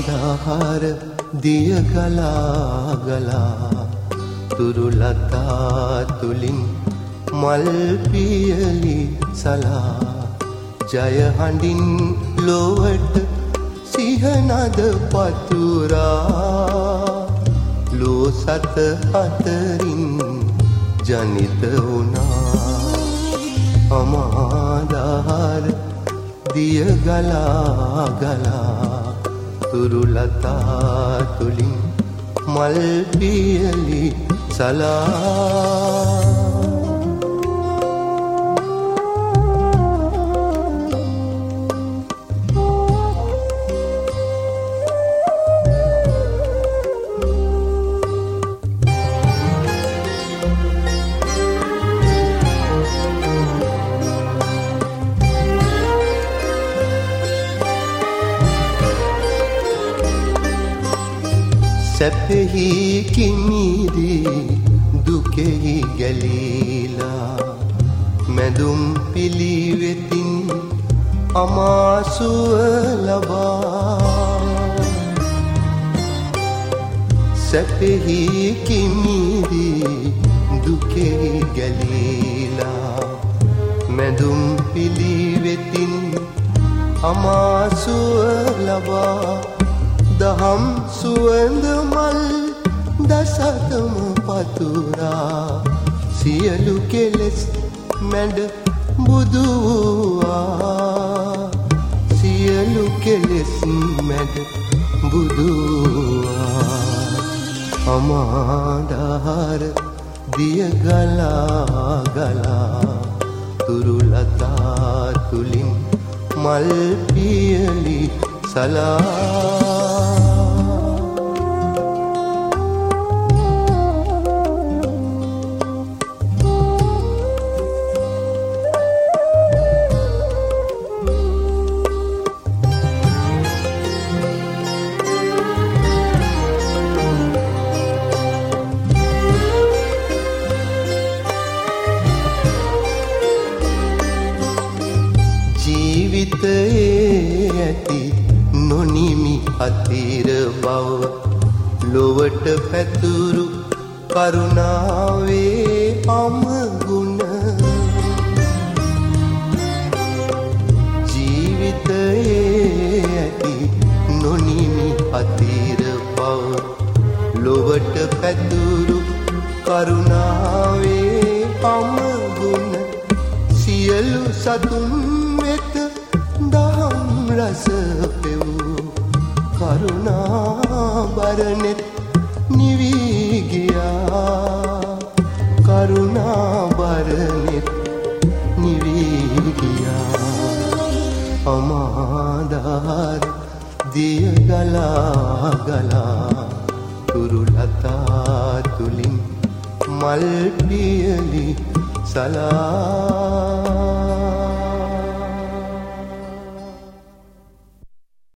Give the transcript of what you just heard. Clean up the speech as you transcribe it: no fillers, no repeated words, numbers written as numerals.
අමාදහර දිය ගලා ගලා තුරුලතා තුලින් මල් පියලි සලා ජය හඬින් ලොවට සිහනද පතුරා ලෝ සත අතරින් ජනිත වුණා අමාදහර දිය ගලා ගලා තුරුලතා තුලින් මල් පියලි සලා සැපෙහි කිමිදී දුකෙහි ගැලීලා මැදුම් පිළිවෙතින් අමාසුව ලබා සැපෙහි කිමිදී දුකෙහි ගැලීලා මැදුම් පිළිවෙතින් අමාසුව ලබා දහම් සුවඳ මල් දසතම පතුරා සියලු කෙලෙස් මැඩ බුදු වූවා සියලු කෙලෙස් මැඩ බුදු වූවා අමාදහර දිය ගලා ගලා තුරුලතා තුලින් මල් පියලි සලා ජීවිතයේ ඇති නොනිමි අතිර බව ලොවට පැතුරු කරුණාවේ අමගුණ ජීවිතයේ ඇති නොනිමි අතිර බව ලොවට පැතුරු කරුණාවේ අමගුණ සියලු සතුන් වෙත දහම් රස පෙවූ කරුණා බරනෙත් නිවී ගියා කරුණා බරනෙත් නිවී ගියා අමාදහර දිය ගලා ගලා තුරුලතා තුලින් මල් පියලි සලා